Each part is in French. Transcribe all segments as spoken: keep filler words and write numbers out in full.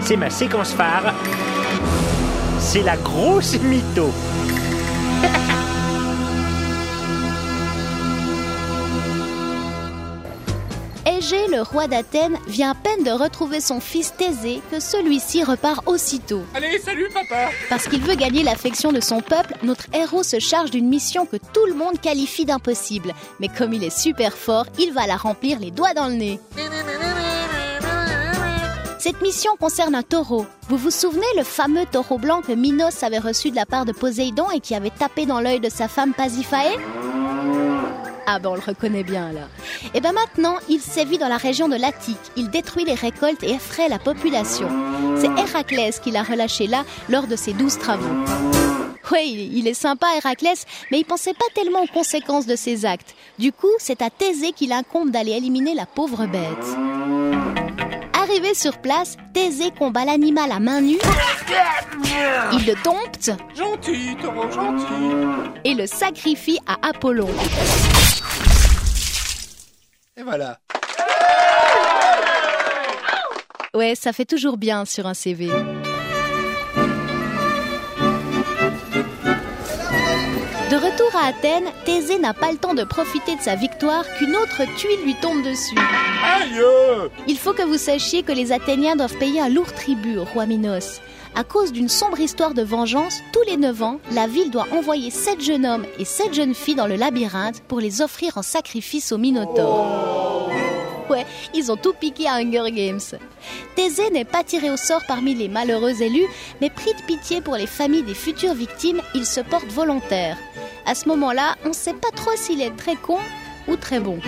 c'est ma séquence phare. C'est la grosse mytho. Égée, le roi d'Athènes, vient à peine de retrouver son fils Thésée que celui-ci repart aussitôt. Allez, salut papa! Parce qu'il veut gagner l'affection de son peuple, notre héros se charge d'une mission que tout le monde qualifie d'impossible. Mais comme il est super fort, il va la remplir les doigts dans le nez. Cette mission concerne un taureau. Vous vous souvenez le fameux taureau blanc que Minos avait reçu de la part de Poséidon et qui avait tapé dans l'œil de sa femme Pasiphae ? Ah ben on le reconnaît bien là. Et ben maintenant, il sévit dans la région de l'Attique. Il détruit les récoltes et effraie la population. C'est Héraclès qui l'a relâché là lors de ses douze travaux. Oui, il est sympa Héraclès, mais il pensait pas tellement aux conséquences de ses actes. Du coup, c'est à Thésée qu'il incombe d'aller éliminer la pauvre bête. Arrivé sur place, Thésée combat l'animal à main nue. Il le dompte. Gentil, taureau, gentil. Et le sacrifie à Apollon. Et voilà. Ouais, ça fait toujours bien sur un C V. De retour à Athènes, Thésée n'a pas le temps de profiter de sa victoire qu'une autre tuile lui tombe dessus. Aïe! Il faut que vous sachiez que les Athéniens doivent payer un lourd tribut au roi Minos. À cause d'une sombre histoire de vengeance, tous les neuf ans, la ville doit envoyer sept jeunes hommes et sept jeunes filles dans le labyrinthe pour les offrir en sacrifice au Minotaure. Ouais, ils ont tout piqué à Hunger Games. Thésée n'est pas tiré au sort parmi les malheureux élus, mais pris de pitié pour les familles des futures victimes, il se porte volontaire. À ce moment-là, on ne sait pas trop s'il est très con ou très bon.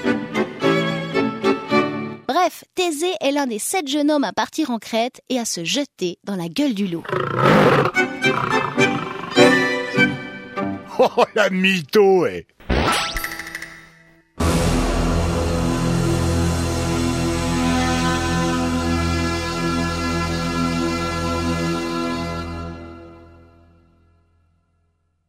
Bref, Thésée est l'un des sept jeunes hommes à partir en Crète et à se jeter dans la gueule du loup. Oh, la mytho, eh.